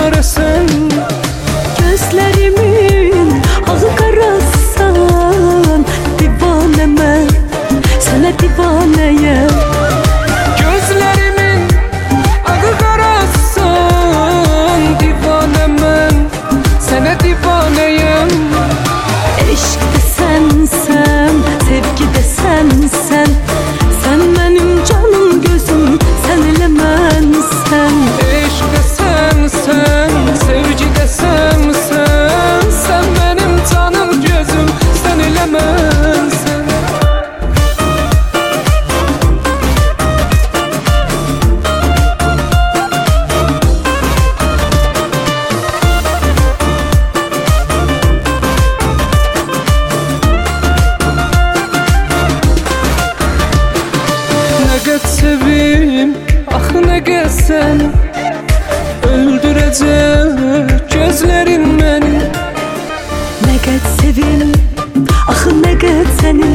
çarəsən. Gözlərimin ağı qarasan, divanə mən, sənə divanəyəm. Gözlərimin ağı qarasan, divanə mən, sənə divanəyəm. Eşq də sənsən, sevgi də sənsən, sən mənim canım gözüm, sən elə mənsən. Eşq də sənsən, sevgi də sənsən, sən mənim canım gözüm, sən elə mənsən. Nə qəd sevim, axı nə qəd sən, öldürəcək gözlərin məni. Nə qəd sevim, axı nə qəd səni,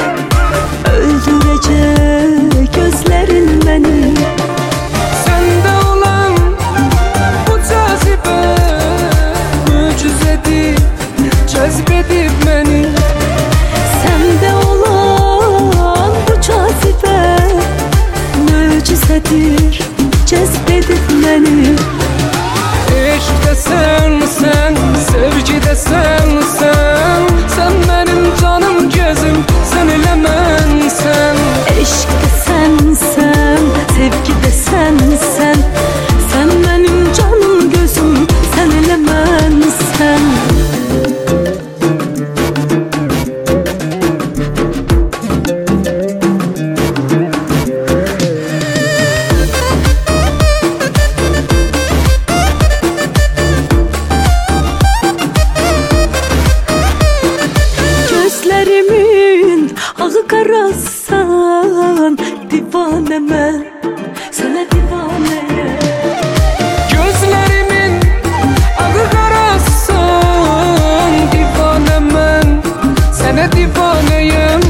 öldürəcək gözlərin məni. Səndə olan bu cazibə möcüzədir, cəzb edib məni. Səndə olan bu cazibə möcüzədir, cəzb edib məni. Eşq də sənsən, sevgi də sənsən, sən mənim canım gözüm, sən elə mənsən. Eşq də sənsən, sevgi də sənsən, sən mənim canım gözüm, sən elə mənsən. Gözlərimin ağı qarasan, divanə mən, sənə divanəyəm. Gözlərimin ağı qarasan, divanə mən, sənə divanəyəm.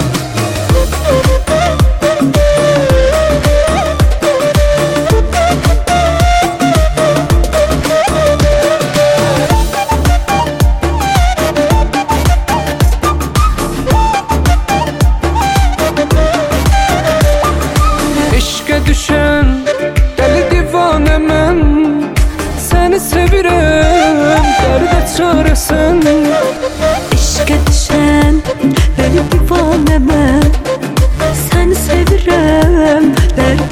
Eşqə düşən dəli divanə mən, səni sevirəm, dərdə çarəsən. Eşqə düşən dəli divanə mən, səni sevirəm, dərdə